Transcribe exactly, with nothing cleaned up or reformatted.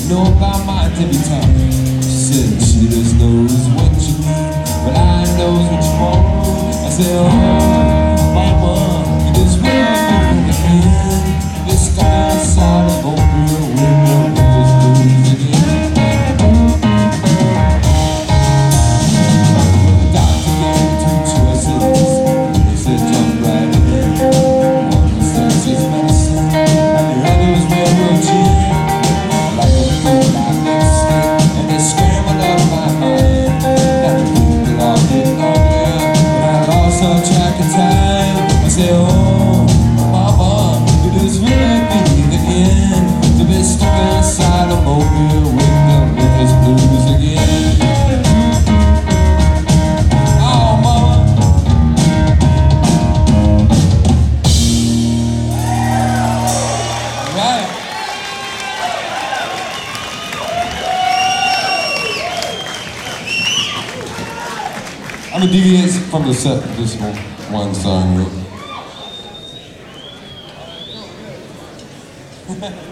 know about my debutante. She said she just knows what you need, but I knows what you want. I said, oh, mama, you just really be the end. You're stuck inside a mobile window with this blues again. The doctor gave me two choices. He said, jump right in. One was Texas medicine, and the other was railroad gin. Like a fool, I mixed stick, and they scrambled up my mind. Now the people are getting uglier, but I lost all track of time. I said, oh, mama, it is really be the end to be stuck inside a mobile window with this blues again. Oh, mama. Right. I'm gonna deviate from the set this one, one song.